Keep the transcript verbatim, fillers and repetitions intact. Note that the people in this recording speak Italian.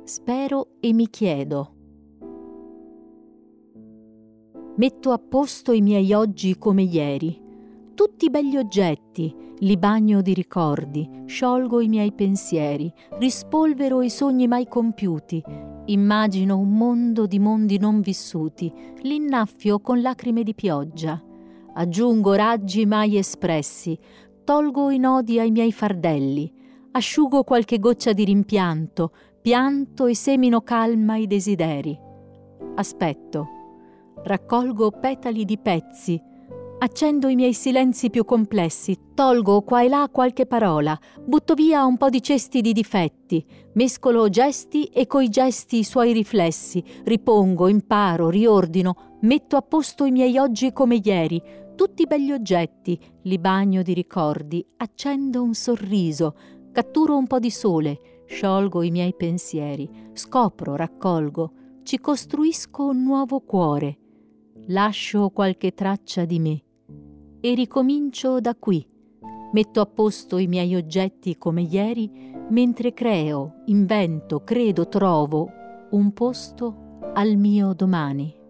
spero e mi chiedo. Metto a posto i miei oggi come ieri, tutti belli oggetti, li bagno di ricordi, sciolgo i miei pensieri, rispolvero i sogni mai compiuti, immagino un mondo di mondi non vissuti, li innaffio con lacrime di pioggia, aggiungo raggi mai espressi, tolgo i nodi ai miei fardelli, asciugo qualche goccia di rimpianto, pianto e semino calma ai desideri. Aspetto, raccolgo petali di pezzi, accendo i miei silenzi più complessi, tolgo qua e là qualche parola, butto via un po' di cesti di difetti, mescolo gesti e coi gesti i suoi riflessi, ripongo, imparo, riordino, metto a posto i miei oggi come ieri, tutti belli oggetti, li bagno di ricordi, accendo un sorriso, catturo un po' di sole, sciolgo i miei pensieri, scopro, raccolgo, ci costruisco un nuovo cuore, lascio qualche traccia di me e ricomincio da qui. Metto a posto i miei oggetti come ieri, mentre creo, invento, credo, trovo un posto al mio domani.